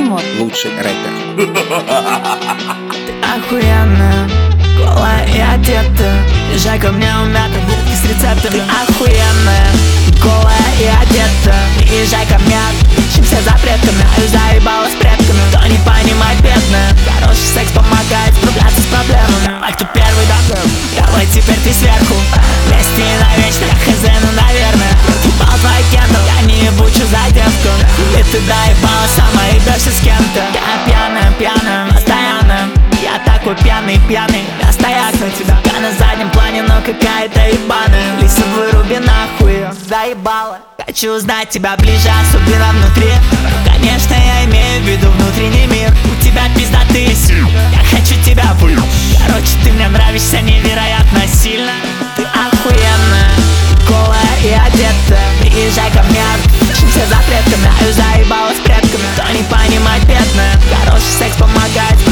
Тимур, лучший рэпер. Ты охуенная, голая и одета. Езжай ко мне, у меня таблетки с рецептами. Ты охуенная, голая и одета. Езжай ко мне, чем все запретками. Я заебала с предками, кто не понимает, бедная. Хороший секс помогает справляться с проблемами. А кто первый, да? Давай теперь ты сверху. Вместе и навечно, я хз, ну наверное. Ебал твой кендал, я не ебучу за девку. Или ты доебала сама, ебешься с кем-то. Я пьяная, пьяная, постоянно. Я такой пьяный, пьяный, я стоять на тебя. Я на заднем плане, но какая-то ебаная. Лиса, выруби нахуй ее, заебала. Хочу узнать тебя ближе, особенно внутри. Конечно, я имею в виду внутренний мир. У тебя пиздатые силы, я хочу тебя вылить. Короче, ты мне нравишься невероятно сильно. Ты охуенная, голая и одета. Приезжай ко мне, все запретками. Я заебала с предками, кто не понимает, бедная. Хороший секс помогает